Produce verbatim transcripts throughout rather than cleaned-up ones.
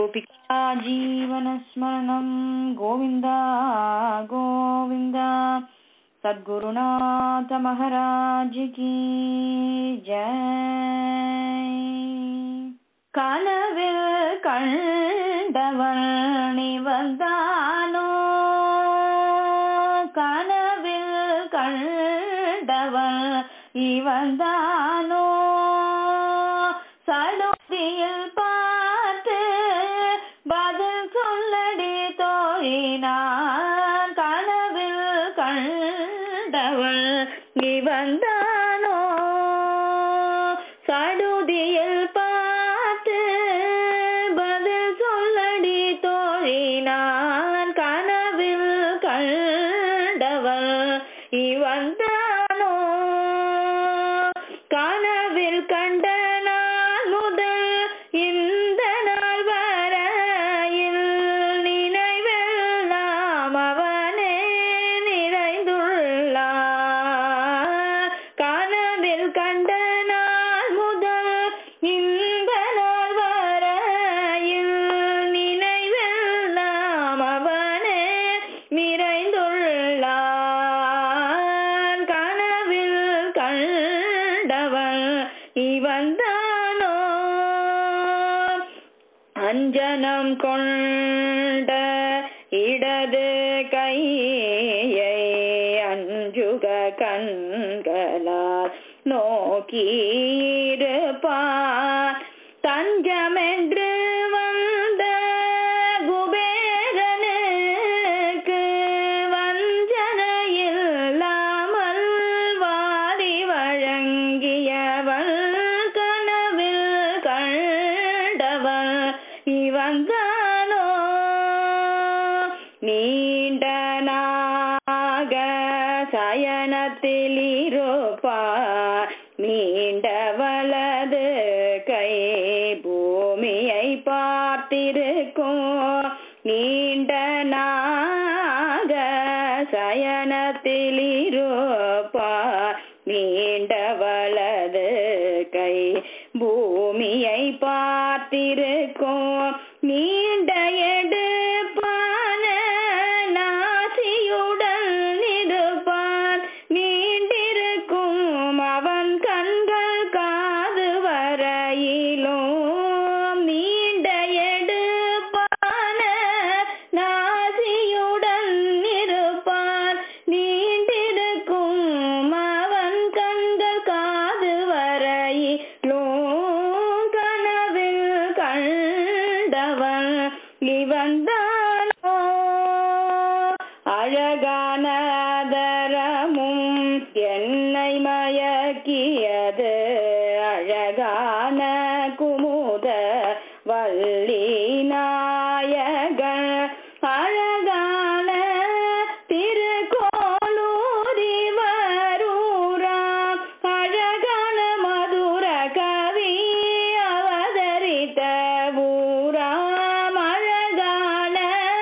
गोपिका जीवनस्मरणं गोविंद गोविंद सद्गुरुनाथ महाराज की जय. கனவில் கண்டவன் நிவந்தானோ, கனவில் கண்டவன் இவந்தானோ, சடுதியில் பார்த்து பதில் சொல்லடி தோழினான். கனவில் கண்டவன் இவந்தானோ, சடுதியில் பார்த்து பதில் சொல்லடி தோழினான். கனவில் கண்டவன் இவந்தானோ, கனவில் கண்ட நாள் முதல் இந்த நாள் வரையில் நினைவெல்லாம் அவனே நிறைந்துள்ளார். கனவில் கண்ட நாள் முதல் இந்த நாள் வரையில் நினைவெல்லாம் அவனே நிறைந்துள்ளார். கனவில் கண்டவன் இவன்தானோ, அஞ்சனம் கொண்ட இடது கையை அஞ்சுக கண்களால் நோக்கியிருப்பான். தஞ்சமென்று வந்த குபேரனுக்கு வஞ்சனையில்லாமல் வாரி வழங்கியவள். கனவில் கண்டவள் இவன்தானோ, நீண்ட நாக சயனத்தில் இருப்பார். நீண்ட வலது கை பூமியை பார்த்திருக்கும். நீண்ட நாக சயனத்தில் இருப்பார். நீண்ட வலது கை பூமியை பார்த்திருக்கும். நீண்ட எடுப்பான நாசியுடன் இருப்பான். நீண்டிருக்கும் அவன் கண்கள் காது வரையிலும். நீண்ட எடுப்பான நாசியுடன் இருப்பான். நீண்டிருக்கும் அவன் கண்கள் காது வரையிலும். கனவில் கண்டவன் இவன்தானோ, அழகான தரமும் என்னை மயக்கியது. அழகான குமுத வள்ளி நாயகன். அழகான திருக்கோளூரி வரூராம். அழகான மதுர கவி அவதரித்த ஊராம். அழகான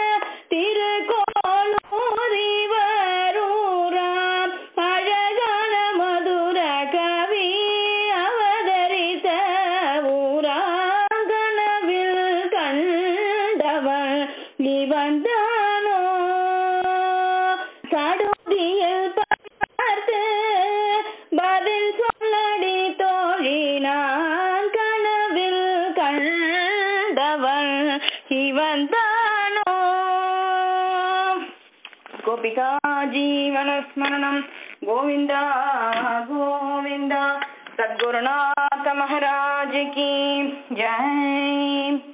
திருக்கோளூரி வரூராம். அழகான மதுர கவி அவதரித்த ஊராம். கனவில் கண்டவன் இவன்தானோ, சடுதியில் பார்த்து பதில் சொல்லடி தோழினான். கனவில் கண்டவன் இவன்தானோ. கோபிகா ஜீவனஸ்மரணம் கோவிந்த கோவிந்த சத்குருநாத महाराज की जय.